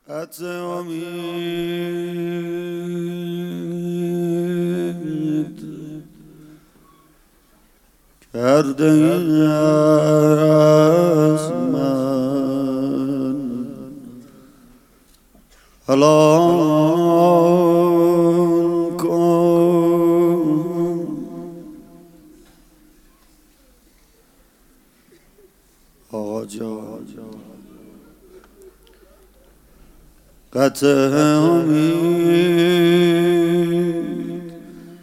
قطع امید کرده از من حلال کن آقا جان قطع امید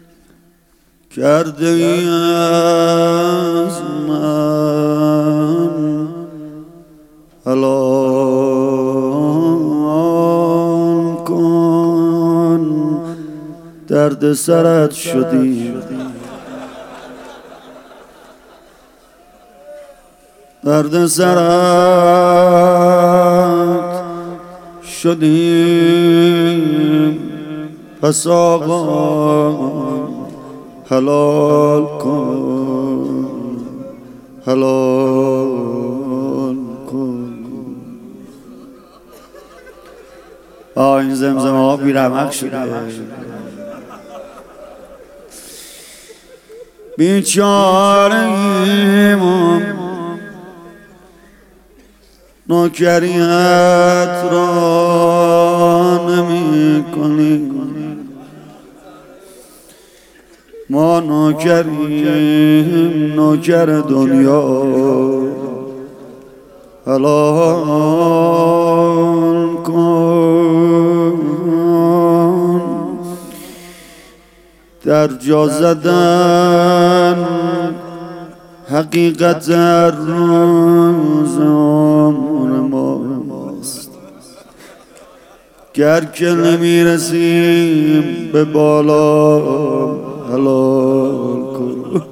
کرده از من حلال کن درد سرت شدی درد سرت شدیم پس آقا حلال کن حلال کن. این زمزمه ها بیرمق شده بیچاره ایمان نوکریت را نمی کنی ما نوکریم نوکر دنیا حلال کن در جا زدن حقیقت روز عمر ماست گر که نمیرسیم به بالا حلال کن.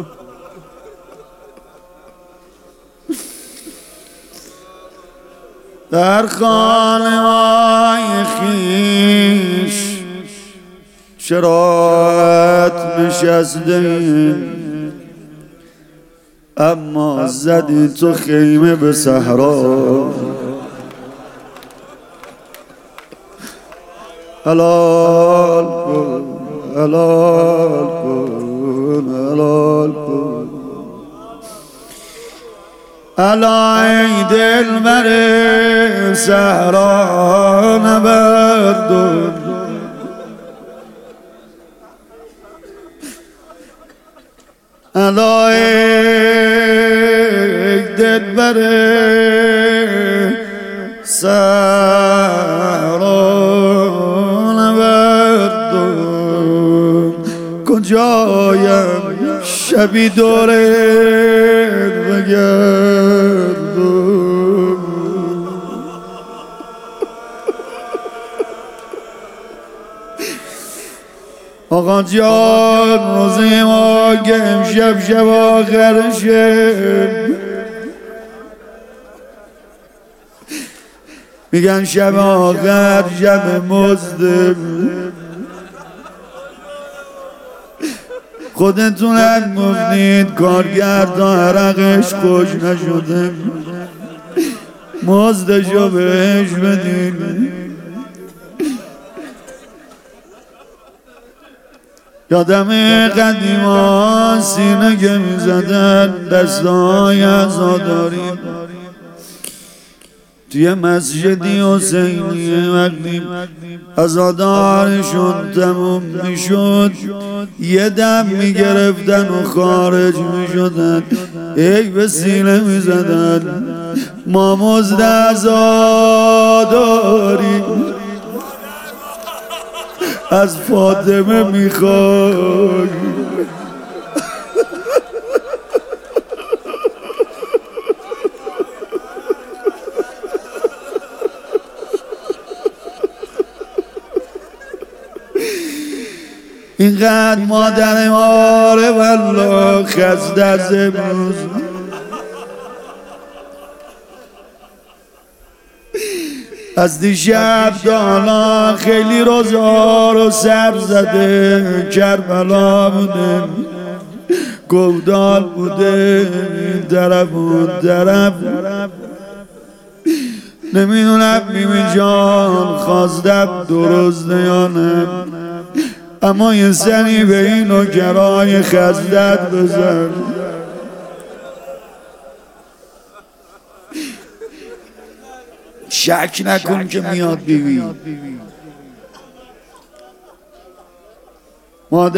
در خانه های خویش شرایط نشستیم اما زدی تو خیمه به صحرا حلال کن حلال کن حلال کن. الا ای دلبر صحرا نبردون الا ای دلبر صحرا نبردون کجایم شبی دورت بگردون آقا جان روزی ما که امشب شب آخرشه میگن شب آخر شب مزد خودتون هم گفتید کارگردان عرقش خوش نشده مزدشو بهش بدین. یادم قدیما سینه که میزدن دستای عزاداری توی مسجدی حسینی وقتی عزادارشون تموم میشد یه دم میگرفتن و خارج میشدن ای به سینه میزدن ما مزد عزاداری از فاطمه میخوای اینقدر مادر ماره والله خسته از امروز از دیشب دانا خیلی روزا رو سر زده کربلا بوده گودال بوده این طرف اون طرف نمیدونم بیبی جان خواستم درست یا نه، اما یه سری به این نوکرای خزدت بزن. شک نکن که میاد بیبی.